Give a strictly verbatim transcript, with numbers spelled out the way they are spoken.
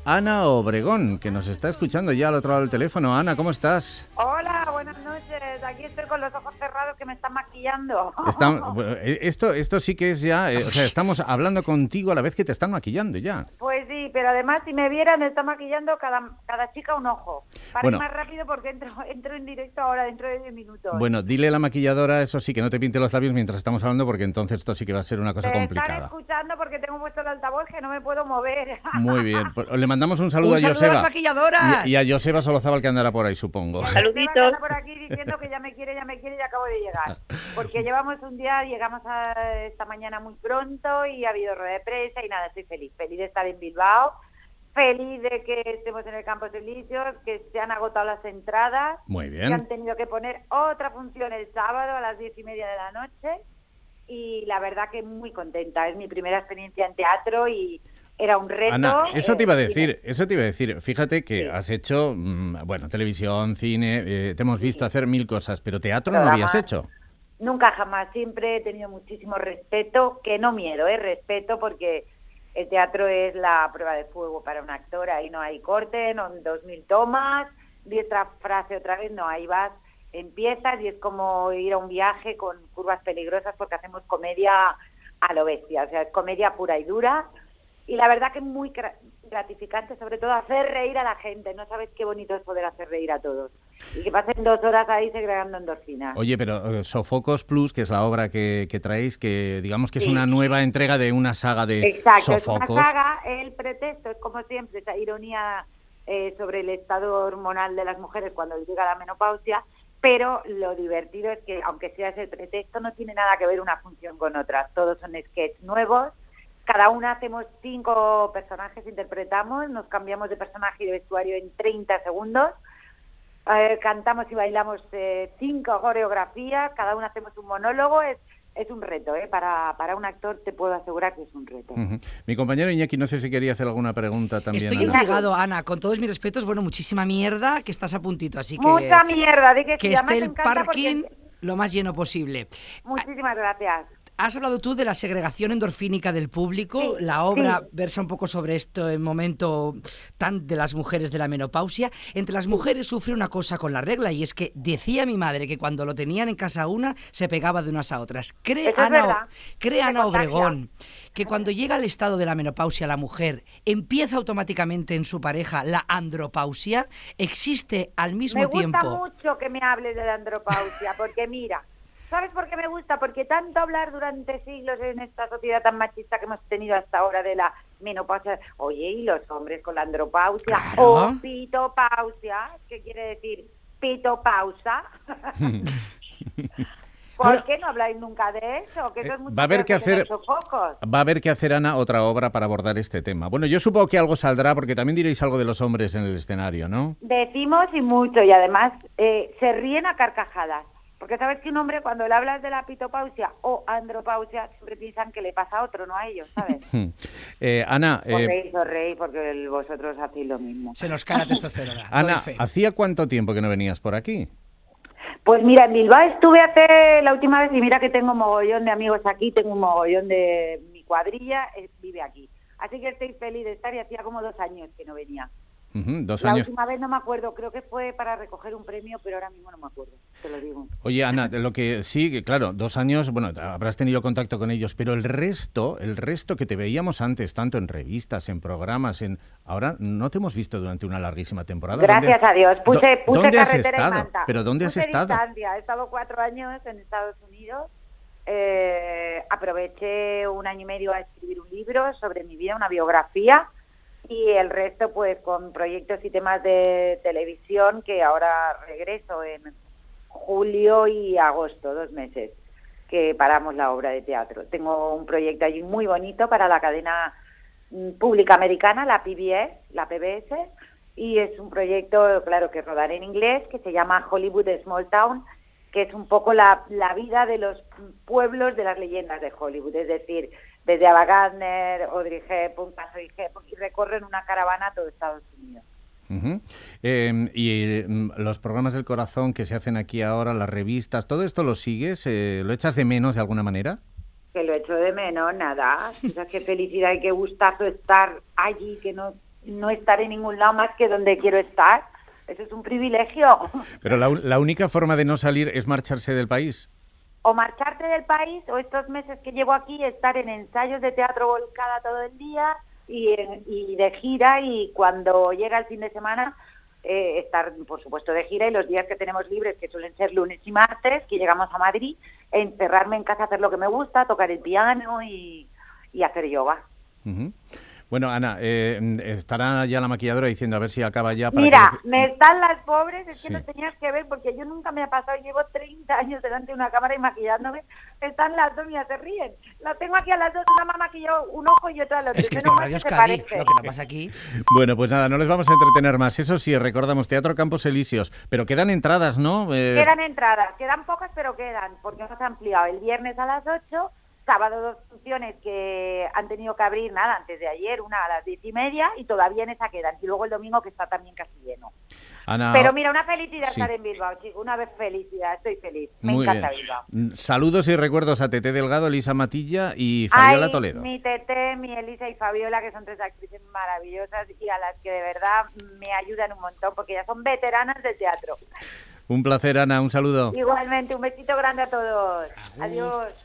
Ana Obregón, que nos está escuchando ya al otro lado del teléfono. Ana, ¿cómo estás? Hola, buenas noches. Aquí estoy con los ojos cerrados que me están maquillando. Está, esto, esto sí que es ya... Eh, o sea, estamos hablando contigo a la vez que te están maquillando ya. Pues sí, pero además si me vieran me está maquillando cada, cada chica un ojo. Para bueno, ir más rápido porque entro, entro en directo ahora dentro de diez minutos. Bueno, dile a la maquilladora, eso sí, que no te pinte los labios mientras estamos hablando, porque entonces esto sí que va a ser una cosa te complicada. Están escuchando porque tengo puesto el altavoz que no me puedo mover. Muy bien. Pues le mandamos un saludo un a saludo Joseba. A las maquilladoras. Y, y a Joseba Solozábal, que andará por ahí, supongo. Saluditos. Por aquí diciendo que ya me quiere, ya me quiere y acabo de llegar. Porque llevamos un día, llegamos a esta mañana muy pronto y ha habido rueda de prensa y nada, estoy feliz. Feliz de estar en Bilbao. Feliz de que estemos en el Campos Elíseos, que se han agotado las entradas. Muy bien. Que han tenido que poner otra función el sábado a las diez y media de la noche. Y la verdad que muy contenta. Es mi primera experiencia en teatro y era un reto. Ana, eso te iba a eh, decir, eso te iba a decir. Fíjate que sí. has hecho, bueno, televisión, cine, eh, te hemos visto sí. hacer mil cosas, pero teatro Programa. no habías hecho. Nunca, jamás. Siempre he tenido muchísimo respeto, que no miedo, ¿eh? Respeto porque... El teatro es la prueba de fuego para un actor, ahí no hay corte, no dos mil tomas, di otra frase otra vez, no, ahí vas, empiezas y es como ir a un viaje con curvas peligrosas porque hacemos comedia a lo bestia, o sea, es comedia pura y dura y la verdad que es muy gratificante, sobre todo hacer reír a la gente, no sabes qué bonito es poder hacer reír a todos y que pasen dos horas ahí segregando endorfinas. Oye, pero uh, Sofocos Plus, que es la obra que, que traéis, que digamos que es sí. una nueva entrega de una saga de Exacto, Sofocos. Es una saga, el pretexto es como siempre, esa ironía eh, sobre el estado hormonal de las mujeres cuando llega la menopausia, pero lo divertido es que, aunque sea ese pretexto, no tiene nada que ver una función con otra, todos son sketches nuevos. Cada una hacemos cinco personajes, interpretamos, nos cambiamos de personaje y de vestuario en treinta segundos, eh, cantamos y bailamos eh, cinco coreografías, cada una hacemos un monólogo, es, es un reto, ¿eh? para, para un actor te puedo asegurar que es un reto. Uh-huh. Mi compañero Iñaki, no sé si quería hacer alguna pregunta también. Estoy Ana. intrigado, Ana, con todos mis respetos, bueno, muchísima mierda, que estás a puntito, así que... Mucha mierda, de que, que esté el parking porque... lo más lleno posible. Muchísimas gracias. Has hablado tú de la segregación endorfínica del público, sí, la obra sí. versa un poco sobre esto en momento tan de las mujeres de la menopausia. Entre las mujeres sufre una cosa con la regla y es que decía mi madre que cuando lo tenían en casa una se pegaba de unas a otras. Cree Eso Ana, es cree Ana Obregón que cuando llega al estado de la menopausia la mujer empieza automáticamente en su pareja la andropausia, existe al mismo me tiempo. Me gusta mucho que me hables de la andropausia porque mira, ¿sabes por qué me gusta? Porque tanto hablar durante siglos en esta sociedad tan machista que hemos tenido hasta ahora de la menopausia, oye, y los hombres con la andropausia claro. o pitopausia, ¿qué quiere decir pitopausa? ¿Por bueno, qué no habláis nunca de eso? Que eso es mucho va a haber que hacer va a haber que hacer, Ana, otra obra para abordar este tema. Bueno, yo supongo que algo saldrá porque también diréis algo de los hombres en el escenario, ¿no? Decimos y mucho y además eh, se ríen a carcajadas. Porque sabes que un hombre, cuando le hablas de la pitopausia o andropausia, siempre piensan que le pasa a otro, no a ellos, ¿sabes? eh, Ana... Os eh... reís, os reís, porque vosotros hacéis lo mismo. Se nos cae la testosterona. Ana, ¿hacía cuánto tiempo que no venías por aquí? Pues mira, en Bilbao estuve hace la última vez y mira que tengo un mogollón de amigos aquí, tengo un mogollón de... Mi cuadrilla eh, vive aquí. Así que estoy feliz de estar y hacía como dos años que no venía. Uh-huh, dos la años. última vez no me acuerdo, creo que fue para recoger un premio, pero ahora mismo no me acuerdo, te lo digo. Oye, Ana, lo que sí, que claro, dos años, bueno, habrás tenido contacto con ellos, pero el resto, el resto que te veíamos antes, tanto en revistas, en programas, en ahora no te hemos visto durante una larguísima temporada. Gracias ¿Dónde... a Dios, puse, puse ¿Dónde has carretera estado? y manta. ¿Pero dónde puse has estado? Distancia. He estado cuatro años en Estados Unidos, eh, aproveché un año y medio a escribir un libro sobre mi vida, una biografía, y el resto pues con proyectos y temas de televisión que ahora regreso en julio y agosto, dos meses que paramos la obra de teatro. Tengo un proyecto allí muy bonito para la cadena pública americana, la P B S, la P B S, y es un proyecto, claro, que rodaré en inglés, que se llama Hollywood Small Town, que es un poco la, la vida de los pueblos de las leyendas de Hollywood, es decir, desde Ava Gardner, Audrey Hepburn, Audrey Hepburn, y recorren una caravana a todo Estados Unidos. Uh-huh. Eh, y eh, los programas del corazón que se hacen aquí ahora, las revistas, ¿todo esto lo sigues? Eh, ¿Lo echas de menos de alguna manera? Que lo echo de menos, nada. O sea, qué felicidad y qué gustazo estar allí, que no no estar en ningún lado más que donde quiero estar. Eso es un privilegio. Pero la, la única forma de no salir es marcharse del país. O marcharte del país, o estos meses que llevo aquí, estar en ensayos de teatro volcada todo el día y, y de gira, y cuando llega el fin de semana, eh, estar, por supuesto, de gira, y los días que tenemos libres, que suelen ser lunes y martes, que llegamos a Madrid, encerrarme en casa, hacer lo que me gusta, tocar el piano y, y hacer yoga. Uh-huh. Bueno, Ana, eh, estará ya la maquilladora diciendo a ver si acaba ya. Para Mira, que... me están las pobres, es sí. que no tenías que ver, porque yo nunca me ha pasado, llevo treinta años delante de una cámara y maquillándome, están las dos, mira, se ríen. La tengo aquí a las dos, una mamá maquilló un ojo y otra al otro. Es que esto es Radio Euskadi, lo que no pasa aquí. Bueno, pues nada, no les vamos a entretener más. Eso sí, recordamos, Teatro Campos Elíseos, pero quedan entradas, ¿no? Eh... Quedan entradas, quedan pocas, pero quedan, porque nos ha ampliado el viernes a las ocho, sábado dos funciones que han tenido que abrir, nada, antes de ayer, una a las diez y media, y todavía en esa quedan. Y luego el domingo, que está también casi lleno. Ana... Pero mira, una felicidad sí. estar en Bilbao, chico. Una vez felicidad, estoy feliz. Me Muy encanta bien. Bilbao. Saludos y recuerdos a Tete Delgado, Elisa Matilla y Fabiola Ay, Toledo. Mi Tete, mi Elisa y Fabiola, que son tres actrices maravillosas y a las que de verdad me ayudan un montón, porque ya son veteranas del teatro. Un placer, Ana. Un saludo. Igualmente, un besito grande a todos. Adiós.